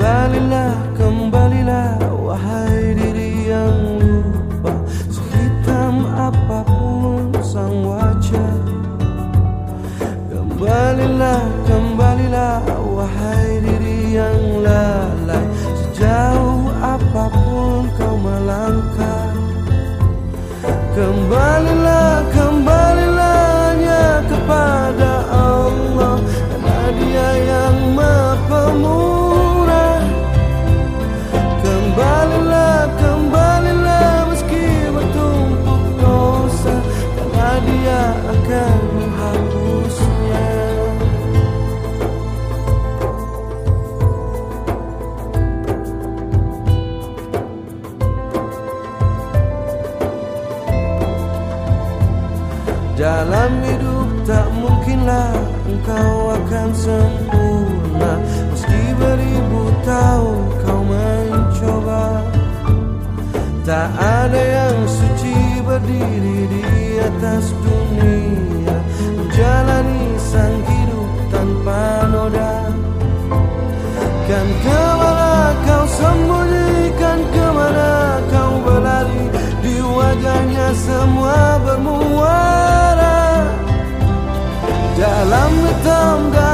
Kembalilah, kembalilah, wahai diri yang lupa. Sehitam apapun sang wajah. Kembalilah, kembalilah, wahai diri yang lalai. Sejauh apapun kau melangkah. Kembalilah, kembalilah hanya kepada Allah, karena Dia yang Maha Pemurah. Kembalilah, kembalilah meski bertumpuk dosa, karena Dia akan menghapusnya. Dalam hidup tak mungkinlah engkau akan sempurna, meski beribu tahun kau mencoba. Tak ada yang suci berdiri di atas dunia, menjalani sang hidup tanpa noda. Kan kemana kau sembunyi, kan kemana kau berlari, di wajahnya semua bermuara. Dalam hitam